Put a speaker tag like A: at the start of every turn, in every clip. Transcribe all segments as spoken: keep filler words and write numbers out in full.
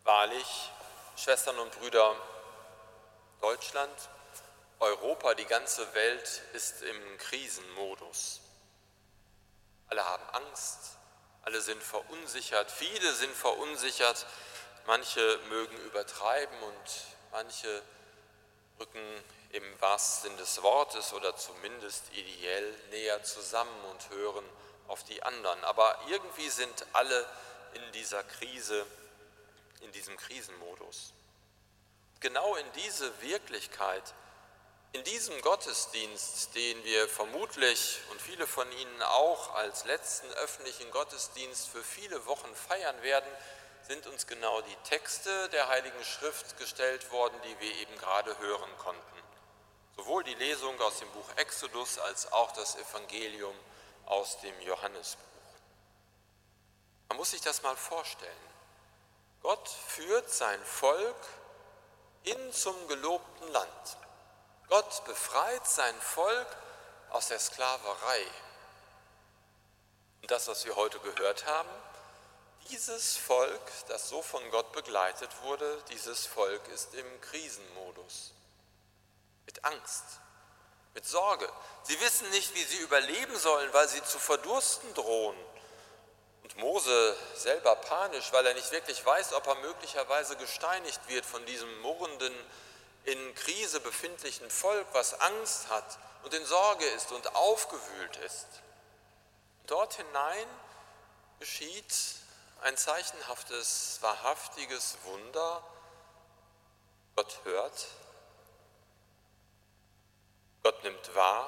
A: Wahrlich, Schwestern und Brüder, Deutschland, Europa, die ganze Welt ist im Krisenmodus. Alle haben Angst, alle sind verunsichert, viele sind verunsichert, manche mögen übertreiben und manche rücken im wahrsten Sinn des Wortes oder zumindest ideell näher zusammen und hören auf die anderen. Aber irgendwie sind alle in dieser Krise, in diesem Krisenmodus. Genau in diese Wirklichkeit, in diesem Gottesdienst, den wir vermutlich und viele von Ihnen auch als letzten öffentlichen Gottesdienst für viele Wochen feiern werden, sind uns genau die Texte der Heiligen Schrift gestellt worden, die wir eben gerade hören konnten. Sowohl die Lesung aus dem Buch Exodus als auch das Evangelium aus dem Johannesbuch. Man muss sich das mal vorstellen. Gott führt sein Volk hin zum gelobten Land. Gott befreit sein Volk aus der Sklaverei. Und das, was wir heute gehört haben, dieses Volk, das so von Gott begleitet wurde, dieses Volk ist im Krisenmodus. Mit Angst, mit Sorge. Sie wissen nicht, wie sie überleben sollen, weil sie zu verdursten drohen. Und Mose selber panisch, weil er nicht wirklich weiß, ob er möglicherweise gesteinigt wird von diesem murrenden, in Krise befindlichen Volk, was Angst hat und in Sorge ist und aufgewühlt ist. Dort hinein geschieht ein zeichenhaftes, wahrhaftiges Wunder. Gott hört, Gott nimmt wahr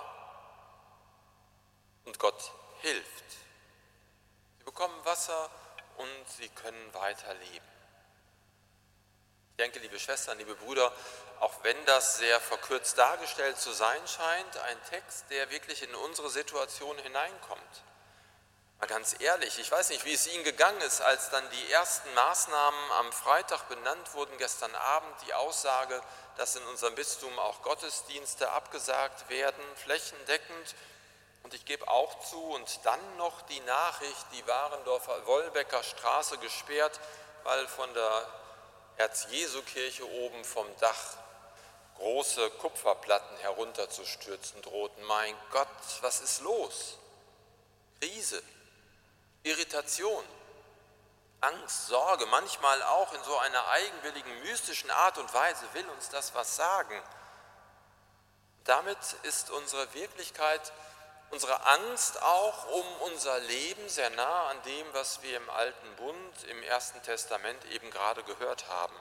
A: und Gott hilft. Sie bekommen Wasser und sie können weiterleben. Ich denke, liebe Schwestern, liebe Brüder, auch wenn das sehr verkürzt dargestellt zu sein scheint, ein Text, der wirklich in unsere Situation hineinkommt. Mal ganz ehrlich, ich weiß nicht, wie es Ihnen gegangen ist, als dann die ersten Maßnahmen am Freitag benannt wurden, gestern Abend die Aussage, dass in unserem Bistum auch Gottesdienste abgesagt werden, flächendeckend. Und ich gebe auch zu, und dann noch die Nachricht, die Warendorfer Wolbecker Straße gesperrt, weil von der Herz-Jesu-Kirche oben vom Dach große Kupferplatten herunterzustürzen drohten. Mein Gott, was ist los? Krise, Irritation, Angst, Sorge, manchmal auch in so einer eigenwilligen, mystischen Art und Weise will uns das was sagen. Damit ist unsere Wirklichkeit, unsere Angst auch um unser Leben sehr nah an dem, was wir im Alten Bund, im Ersten Testament eben gerade gehört haben.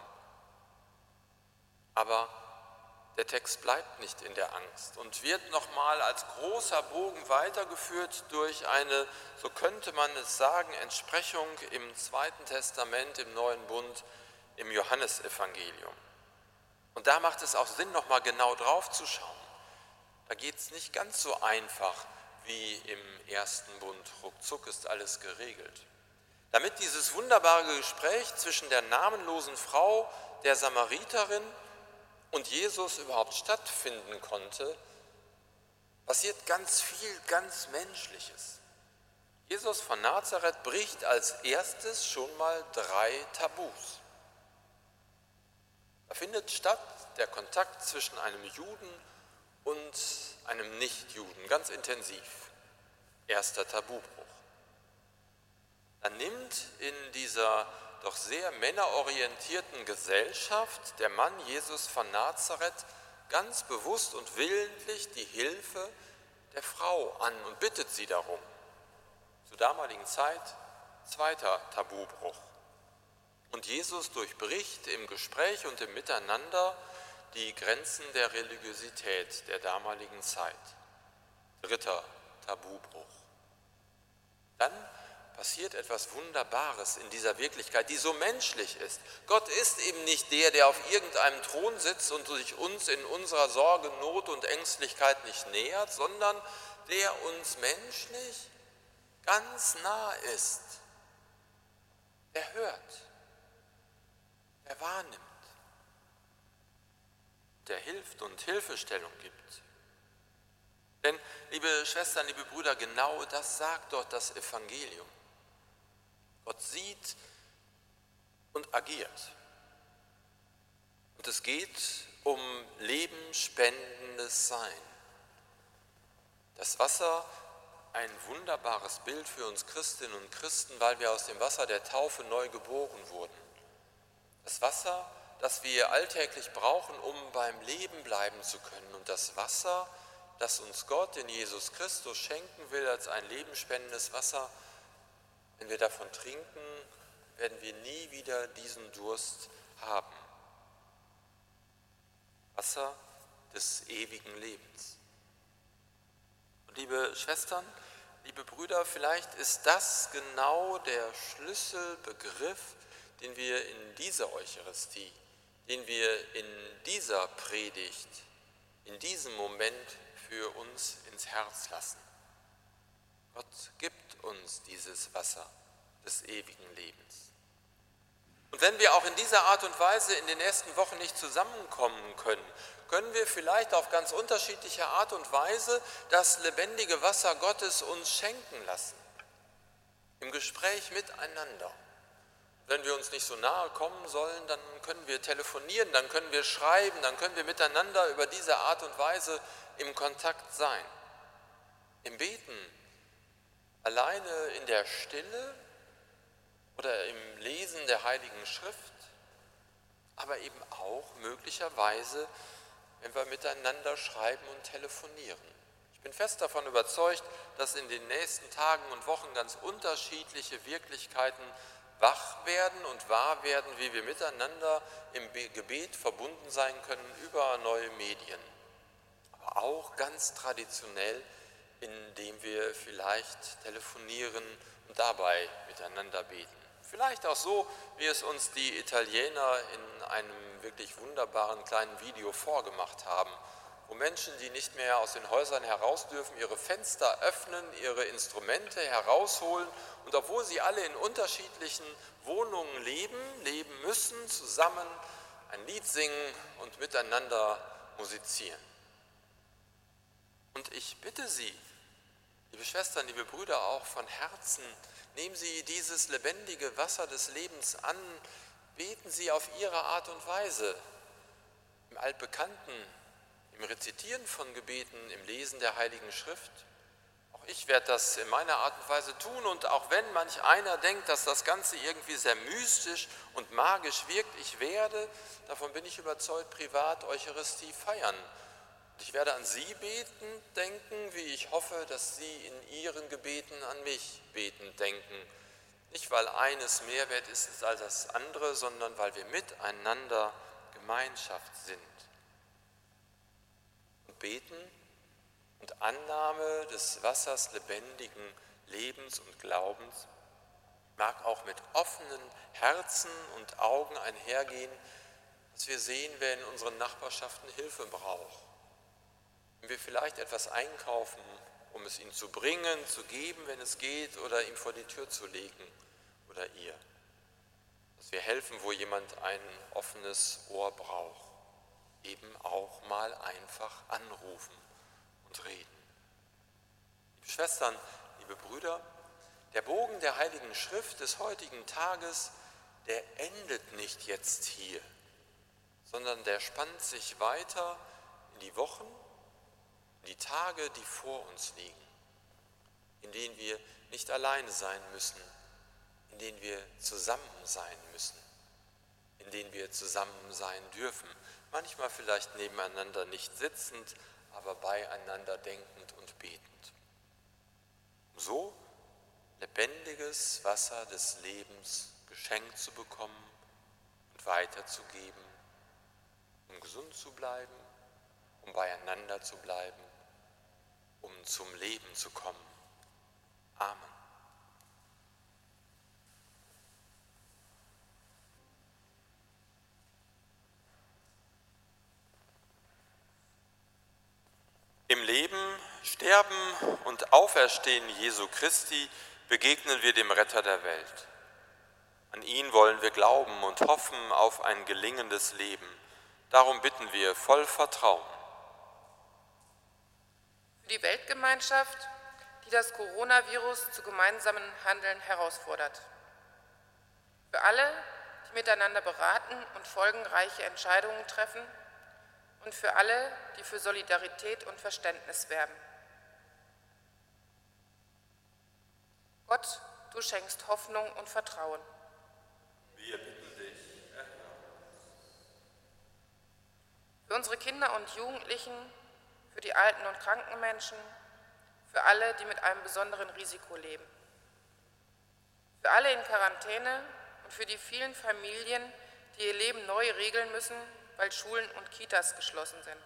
A: Aber der Text bleibt nicht in der Angst und wird nochmal als großer Bogen weitergeführt durch eine, so könnte man es sagen, Entsprechung im Zweiten Testament, im Neuen Bund, im Johannesevangelium. Und da macht es auch Sinn, nochmal genau drauf zu schauen. Da geht es nicht ganz so einfach wie im Ersten Bund. Ruckzuck ist alles geregelt. Damit dieses wunderbare Gespräch zwischen der namenlosen Frau, der Samariterin und Jesus überhaupt stattfinden konnte, passiert ganz viel, ganz Menschliches. Jesus von Nazareth bricht als erstes schon mal drei Tabus. Da findet statt der Kontakt zwischen einem Juden und einem Nichtjuden, ganz intensiv. Erster Tabubruch. Dann nimmt in dieser doch sehr männerorientierten Gesellschaft der Mann Jesus von Nazareth ganz bewusst und willentlich die Hilfe der Frau an und bittet sie darum. Zur damaligen Zeit zweiter Tabubruch. Und Jesus durchbricht im Gespräch und im Miteinander die Grenzen der Religiosität der damaligen Zeit. Dritter Tabubruch. Dann passiert etwas Wunderbares in dieser Wirklichkeit, die so menschlich ist. Gott ist eben nicht der, der auf irgendeinem Thron sitzt und sich uns in unserer Sorge, Not und Ängstlichkeit nicht nähert, sondern der uns menschlich ganz nah ist. Der hört, der wahrnimmt, der hilft und Hilfestellung gibt. Denn, liebe Schwestern, liebe Brüder, genau das sagt dort das Evangelium. Gott sieht und agiert. Und es geht um lebensspendendes Sein. Das Wasser, ein wunderbares Bild für uns Christinnen und Christen, weil wir aus dem Wasser der Taufe neu geboren wurden. Das Wasser, das wir alltäglich brauchen, um beim Leben bleiben zu können. Und das Wasser, das uns Gott in Jesus Christus schenken will als ein lebensspendendes Wasser, wenn wir davon trinken, werden wir nie wieder diesen Durst haben. Wasser des ewigen Lebens. Und liebe Schwestern, liebe Brüder, vielleicht ist das genau der Schlüsselbegriff, den wir in dieser Eucharistie, den wir in dieser Predigt, in diesem Moment für uns ins Herz lassen. Gott gibt uns dieses Wasser des ewigen Lebens. Und wenn wir auch in dieser Art und Weise in den nächsten Wochen nicht zusammenkommen können, können wir vielleicht auf ganz unterschiedliche Art und Weise das lebendige Wasser Gottes uns schenken lassen. Im Gespräch miteinander. Wenn wir uns nicht so nahe kommen sollen, dann können wir telefonieren, dann können wir schreiben, dann können wir miteinander über diese Art und Weise im Kontakt sein. Im Beten, alleine in der Stille oder im Lesen der Heiligen Schrift, aber eben auch möglicherweise, wenn wir miteinander schreiben und telefonieren. Ich bin fest davon überzeugt, dass in den nächsten Tagen und Wochen ganz unterschiedliche Wirklichkeiten wach werden und wahr werden, wie wir miteinander im Gebet verbunden sein können über neue Medien. Aber auch ganz traditionell, indem wir vielleicht telefonieren und dabei miteinander beten. Vielleicht auch so, wie es uns die Italiener in einem wirklich wunderbaren kleinen Video vorgemacht haben, wo Menschen, die nicht mehr aus den Häusern heraus dürfen, ihre Fenster öffnen, ihre Instrumente herausholen und obwohl sie alle in unterschiedlichen Wohnungen leben, leben müssen, zusammen ein Lied singen und miteinander musizieren. Und ich bitte Sie, liebe Schwestern, liebe Brüder, auch von Herzen, nehmen Sie dieses lebendige Wasser des Lebens an, beten Sie auf Ihre Art und Weise, im Altbekannten, im Rezitieren von Gebeten, im Lesen der Heiligen Schrift. Auch ich werde das in meiner Art und Weise tun und auch wenn manch einer denkt, dass das Ganze irgendwie sehr mystisch und magisch wirkt, ich werde, davon bin ich überzeugt, privat Eucharistie feiern. Ich werde an Sie beten, denken, wie ich hoffe, dass Sie in Ihren Gebeten an mich beten, denken. Nicht, weil eines mehr wert ist als das andere, sondern weil wir miteinander Gemeinschaft sind. Und beten und Annahme des Wassers lebendigen Lebens und Glaubens mag auch mit offenen Herzen und Augen einhergehen, dass wir sehen, wer in unseren Nachbarschaften Hilfe braucht. Wenn wir vielleicht etwas einkaufen, um es ihm zu bringen, zu geben, wenn es geht, oder ihm vor die Tür zu legen oder ihr. Dass wir helfen, wo jemand ein offenes Ohr braucht. Eben auch mal einfach anrufen und reden. Liebe Schwestern, liebe Brüder, der Bogen der Heiligen Schrift des heutigen Tages, der endet nicht jetzt hier, sondern der spannt sich weiter in die Wochen, die Tage, die vor uns liegen, in denen wir nicht alleine sein müssen, in denen wir zusammen sein müssen, in denen wir zusammen sein dürfen, manchmal vielleicht nebeneinander nicht sitzend, aber beieinander denkend und betend. Um so lebendiges Wasser des Lebens geschenkt zu bekommen und weiterzugeben, um gesund zu bleiben, um beieinander zu bleiben, um zum Leben zu kommen. Amen. Im Leben, Sterben und Auferstehen Jesu Christi begegnen wir dem Retter der Welt. An ihn wollen wir glauben und hoffen auf ein gelingendes Leben. Darum bitten wir voll Vertrauen.
B: Für die Weltgemeinschaft, die das Coronavirus zu gemeinsamen Handeln herausfordert. Für alle, die miteinander beraten und folgenreiche Entscheidungen treffen, und für alle, die für Solidarität und Verständnis werben. Gott, du schenkst Hoffnung und Vertrauen.
C: Wir bitten dich, erhöre uns.
B: Für unsere Kinder und Jugendlichen, für die alten und kranken Menschen, für alle, die mit einem besonderen Risiko leben. Für alle in Quarantäne und für die vielen Familien, die ihr Leben neu regeln müssen, weil Schulen und Kitas geschlossen sind.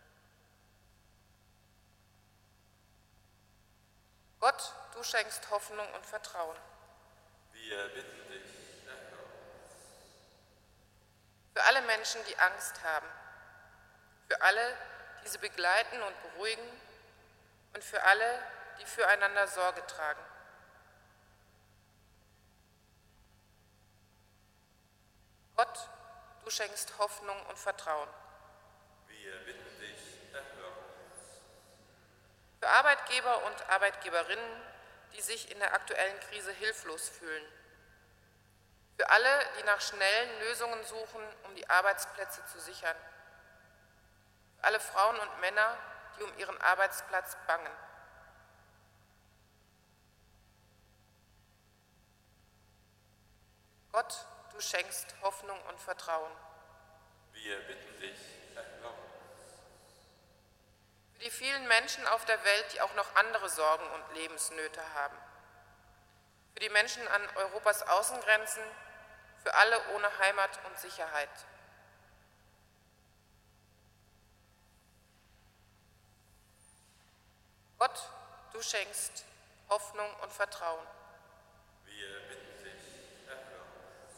B: Gott, du schenkst Hoffnung und Vertrauen.
C: Wir bitten dich, erhöre uns.
B: Für alle Menschen, die Angst haben. Für alle, die sie begleiten und beruhigen. Und für alle, die füreinander Sorge tragen. Gott, du schenkst Hoffnung und Vertrauen.
C: Wir bitten dich, erhöre uns.
B: Für Arbeitgeber und Arbeitgeberinnen, die sich in der aktuellen Krise hilflos fühlen. Für alle, die nach schnellen Lösungen suchen, um die Arbeitsplätze zu sichern. Für alle Frauen und Männer, die um ihren Arbeitsplatz bangen. Gott, du schenkst Hoffnung und Vertrauen.
C: Wir bitten dich, erhöre uns.
B: Für die vielen Menschen auf der Welt, die auch noch andere Sorgen und Lebensnöte haben. Für die Menschen an Europas Außengrenzen, für alle ohne Heimat und Sicherheit. Gott, du schenkst Hoffnung und Vertrauen.
C: Wir bitten dich, erhöre uns.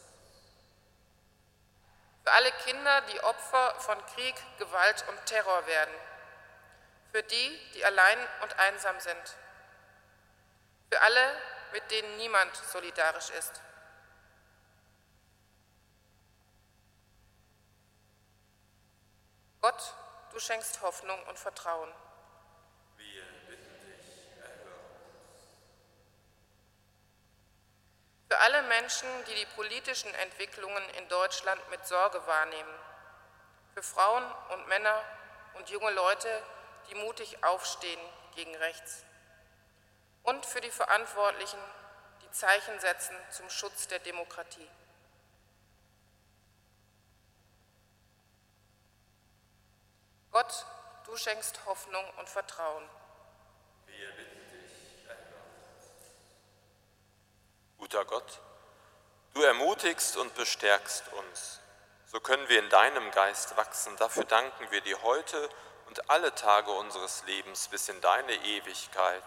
B: Für alle Kinder, die Opfer von Krieg, Gewalt und Terror werden. Für die, die allein und einsam sind. Für alle, mit denen niemand solidarisch ist. Gott, du schenkst Hoffnung und Vertrauen.
C: Wir bitten dich, erhöre uns.
B: Für alle Menschen, die die politischen Entwicklungen in Deutschland mit Sorge wahrnehmen. Für Frauen und Männer und junge Leute, die mutig aufstehen gegen rechts. Und für die Verantwortlichen, die Zeichen setzen zum Schutz der Demokratie. Gott, du schenkst Hoffnung und Vertrauen.
C: Wir bitten dich, erhöre uns.
A: Guter Gott, du ermutigst und bestärkst uns. So können wir in deinem Geist wachsen. Dafür danken wir dir heute und alle Tage unseres Lebens bis in deine Ewigkeit.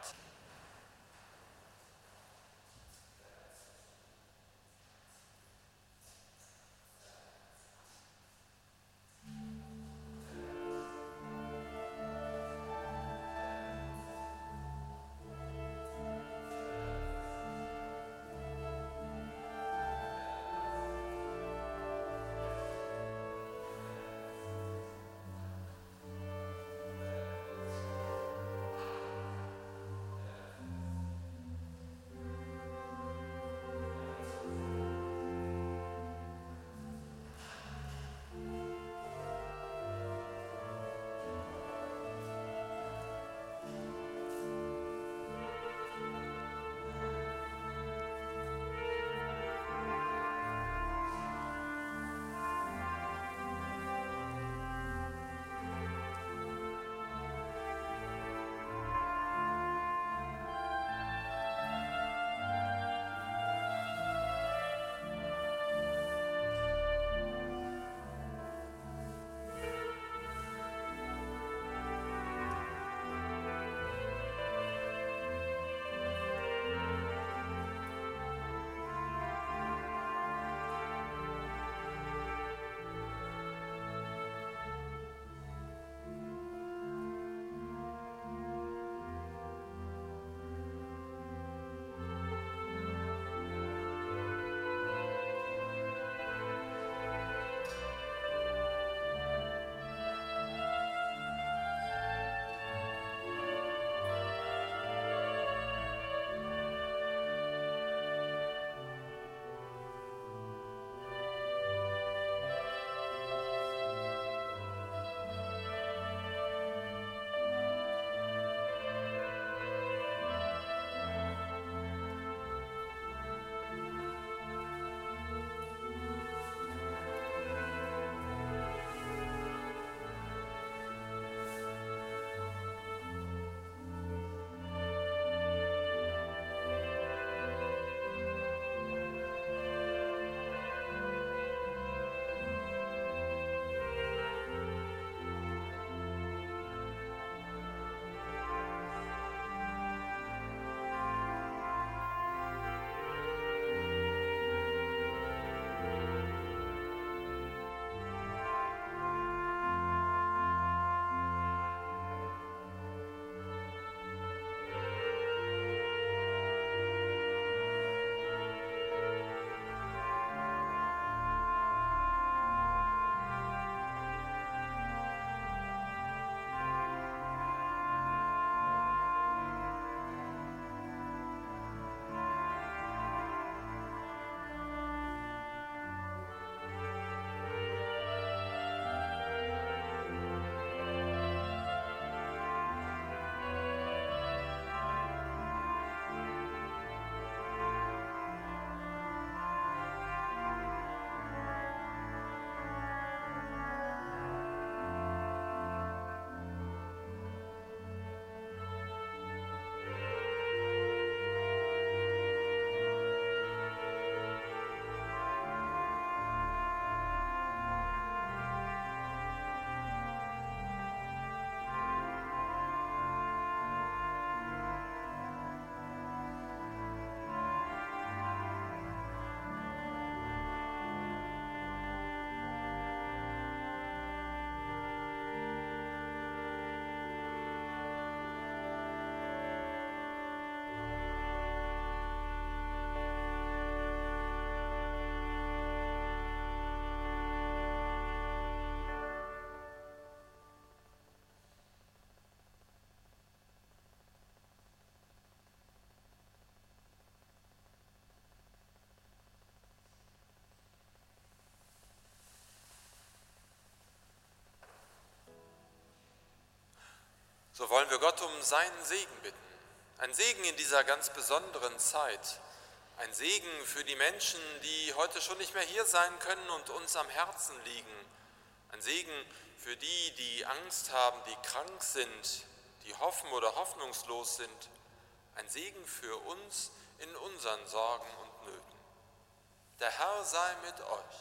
A: So wollen wir Gott um seinen Segen bitten. Ein Segen in dieser ganz besonderen Zeit. Ein Segen für die Menschen, die heute schon nicht mehr hier sein können und uns am Herzen liegen. Ein Segen für die, die Angst haben, die krank sind, die hoffen oder hoffnungslos sind. Ein Segen für uns in unseren Sorgen und Nöten. Der Herr sei mit euch.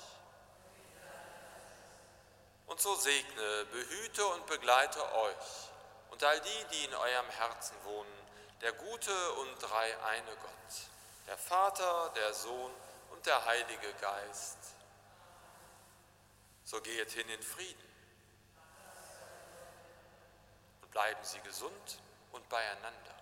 A: Und so segne, behüte und begleite euch und all die, die in eurem Herzen wohnen, der gute und dreieine Gott, der Vater, der Sohn und der Heilige Geist. So geht hin in Frieden und bleiben Sie gesund und beieinander.